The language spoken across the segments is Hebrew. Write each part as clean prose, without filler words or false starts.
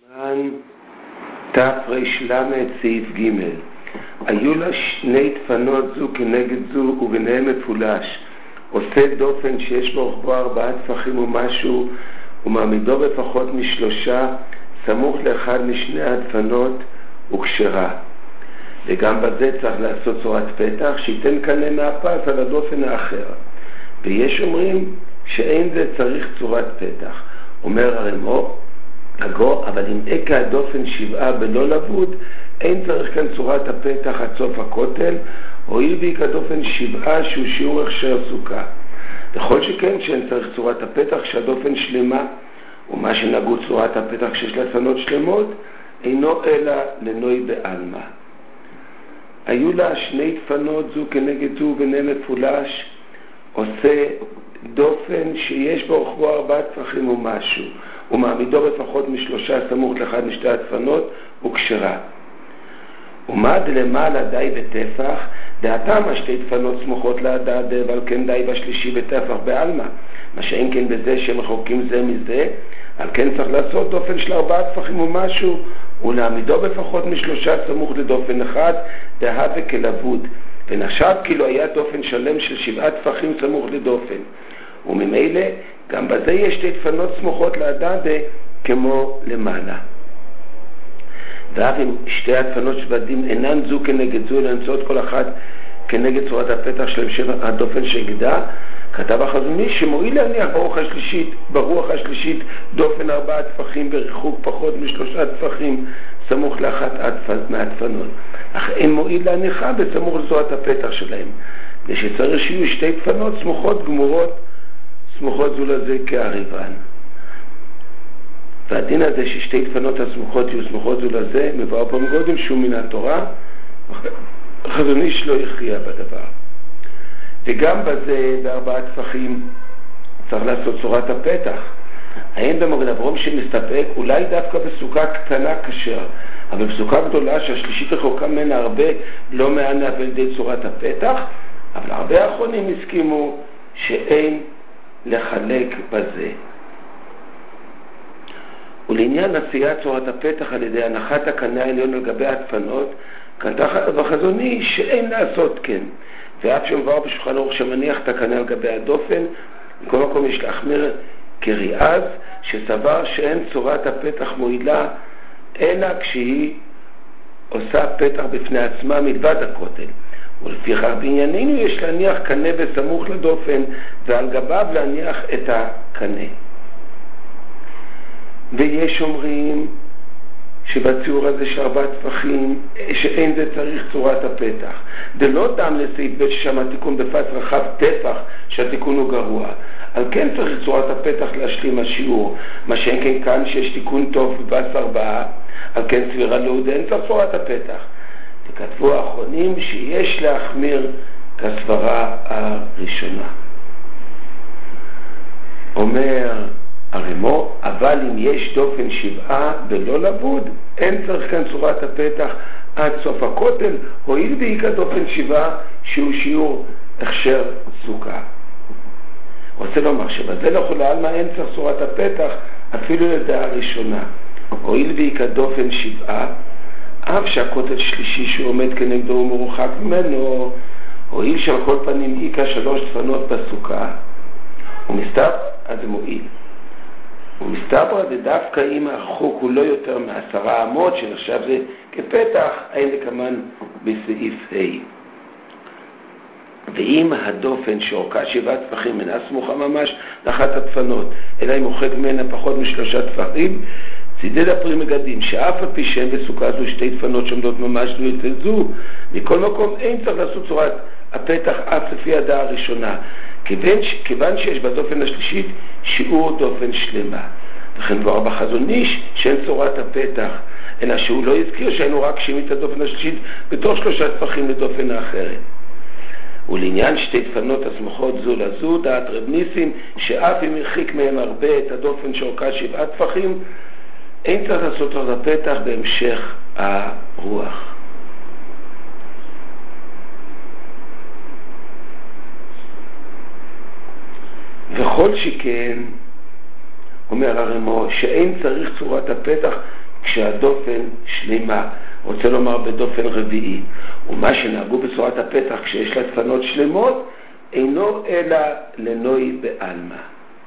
תר"ל סעיף ג' היו לה שני דפנות זו כנגד זו וביניהם מפולש עושה דופן שיש בו 4 טפחים ומשהו ומעמידו בפחות מ3 סמוך לאחד משני הדפנות וקשרה, וגם בזה צריך לעשות צורת פתח שייתן קנה מהפס על הדופן האחר, ויש אומרים שאין זה צריך צורת פתח. אומר הרמו אבל אם אקה הדופן 7 בלא לבוד אין צריך כאן צורת הפתח עד סוף הכותל, הואיל ואקה דופן 7 שהוא שיעור הכשר סוכה, וכל שכן שאין צריך צורת הפתח שהדופן שלמה, ומה שנגעו צורת הפתח שיש לה דפנות שלמות אינו אלא לנוי בעלמא. היו לה שני דפנות זו כנגד זו ביניהם מפולש עושה דופן שיש בו רוחבו 4 טפחים ומשהו ומעמידו בפחות מ3 סמוך לאחד משתי הדפנות וקשרה, ומד למעלה די בטפח דעתם השתי דפנות סמוכות להדד ועל כן די בשלישי בטפח בעלמא, מה שאין כן בזה שהם רחוקים זה מזה, על כן צריך לעשות דופן של 4 טפחים ומשהו ולעמידו בפחות מ3 סמוך לדופן אחד דהווה כלבוד, ונחשב כאילו היה דופן שלם של 7 טפחים סמוך לדופן, וממילא גם בזה יש שתי דפנות סמוכות להדד כמו למעלה. ואף אם שתי הדפנות שבדים אינן זו כנגד זו אלא נמצאות כל אחת כנגד צורת הפתח שלהם הדופן שהגדה, כתב החזון איש שמועיל להניח ברוח השלישית דופן 4 טפחים בריחוק פחות מ3 טפחים סמוך לאחת מהדפנות, אך אין מועיל להניחה בסמוך לצורת הפתח שלהם, ושצריך שיהיו שתי דפנות סמוכות גמורות סמוכות זו לזה כעריבן. והדין הזה ששתי דפנות הסמוכות יהיו סמוכות זו לזה מבואר פה מקודם שהוא מן התורה, החזון איש לא יכריע בדבר. וגם בזה ב4 טפחים צריך לעשות צורת הפתח. האם במגד אברום שמסתפק אולי דווקא בסוכה קטנה כשר, אבל בסוכה גדולה שהשלישית רחוקה ממנה הרבה לא מענה על ידי צורת הפתח, אבל הרבה האחרונים הסכימו שאין לחלק בזה. ולעניין עשיית צורת הפתח על ידי הנחת הקנה העליון על גבי הדפנות, כתב החזון איש שאין לעשות כן, ואף שמבואר בשולחן ערוך שמניח את הקנה על גבי הדופן, מכל מקום יש להחמיר כריאז שסבר שאין צורת הפתח מועילה אלא כשהיא עושה פתח בפני עצמה מלבד הכותל, ולפיכך בענייננו יש להניח קנה בסמוך לדופן ועל גביו להניח את הקנה. ויש אומרים שבציור הזה של 4 טפחים שאין זה צריך צורת הפתח, זה לא דם לסעיף ב' ששם התיקון בפס רחב טפח שהתיקון הוא גרוע, על כן צריך צורת הפתח להשלים השיעור, מה שאין כן כאן שיש תיקון טוב בפס 4, על כן סבירה להוד אין צריך צורת הפתח. וכתבו האחרונים שיש להחמיר כסברה הראשונה. אומר הרמו אבל אם יש דופן 7 בלא לבוד אין צריך כאן צורת הפתח עד סוף הכותל, הואיל ואיקה דופן 7 שהוא שיעור הכשר סוכה. רוצה לומר שבזה לכולי עלמא אין צריך צורת הפתח אפילו לדעה הראשונה, הואיל ואיקה דופן 7 אף שהכותל שלישי שהוא עומד כנגדו הוא מרוחק ממנו, הואיל שעל כל פנים איקה 3 דפנות בסוכה ומסתבר אז זה מועיל, ומסתבר זה דווקא אם הרחוק הוא לא יותר מ10 אמות שנחשב זה כפתח, אין לכמן בסעיף ה'. ואם הדופן שאורכה 7 טפחים אינה סמוכה ממש לאחת הדפנות אלא היא מוחק ממנה פחות מ3 טפחים, צידד הפרי מגדים שאף על פי שהם בסוכה זו שתי דפנות שעומדות ממש זו אצל זו, מכל מקום אין צריך לעשות צורת הפתח אף לפי הדעה הראשונה, כיוון שיש בדופן השלישית שיעור דופן שלמה. וכן כבר בחזון איש שאין צורת הפתח, אלא שהוא לא הזכיר שהיינו רק שימי את הדופן השלישית בתור 3 טפחים לדופן האחרת. ולעניין שתי דפנות הסמוכות זו לזו, דעת רב ניסים שאף אם הרחיק מהם הרבה את הדופן שאורכה 7 טפחים, אין צריך לעשות צורת הפתח בהמשך הרוח. וכל שכן אומר הרמו שאין צריך צורת הפתח כשהדופן שלמה, רוצה לומר בדופן רביעי, ומה שנהגו בצורת הפתח כשיש לה דפנות שלמות, אינו אלא לנוי בעלמא.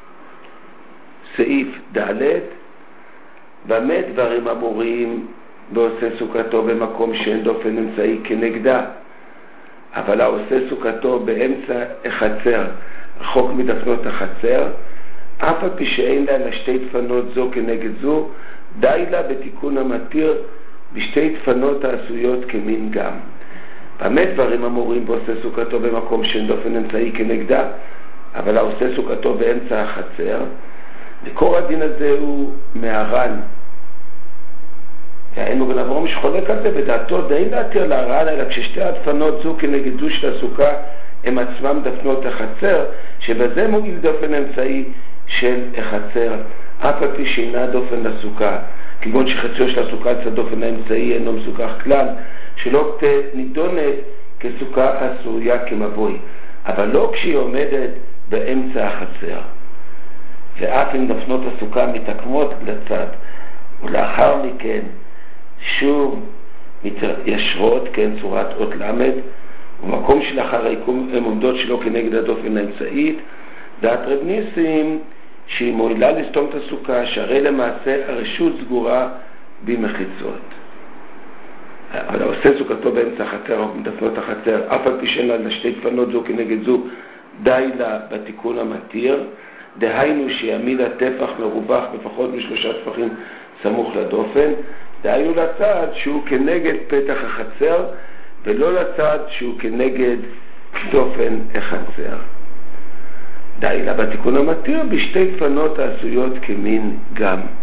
סעיף ד' במה דברים אמורים ועושה סוכתו במקום שאין דופן אמצעי כנגדה, אבל העושה סוכתו באמצע החצר, רחוק מדפנות החצר, אף על פי שאין לה לשתי דפנות זו כנגד זו, די לה בתיקון המתיר בשתי דפנות העשויות כמין גם. במה דברים אמורים ועושה סוכתו במקום שאין דופן אמצעי כנגדה, אבל העושה סוכתו באמצע החצר, מקור הדין הזה הוא מהר"ן. והיינו בן אברהם שחולק על זה, בדעתו די להתיר להר"ן, אלא כששתי הדפנות זו כנגד זו של הסוכה הם עצמם דפנות החצר, שבזה מועיל דופן אמצעי של החצר, אף על פי שאינה דופן לסוכה, כגון שחציו של הסוכה לצד דופן האמצעי אינו מסוכח כלל, שלא נידונת כסוכה עשויה כמבוי, אבל לא כשהיא עומדת באמצע החצר. ואף אם דפנות הסוכה מתעקמות לצד, ולאחר מכן שוב מתיישרות, כן, צורת אות למד, ומקום שלאחר היקום הן עומדות שלא כנגד הדופן האמצעית, דעת רב ניסים שהיא מועילה לסתום את הסוכה, שהרי למעשה הרשות סגורה במחיצות. אבל עושה סוכתו באמצע החצר או מדפנות החצר, אף על פי שאין לה לשתי דפנות זו כנגד זו, די לה בתיקון המתיר, דהיינו שיעמיד הטפח מרווח בפחות משלושה טפחים סמוך לדופן, דהיינו לצד שהוא כנגד פתח החצר, ולא לצד שהוא כנגד דופן החצר. די לה בתיקון המתיר בשתי דפנות העשויות כמין גם.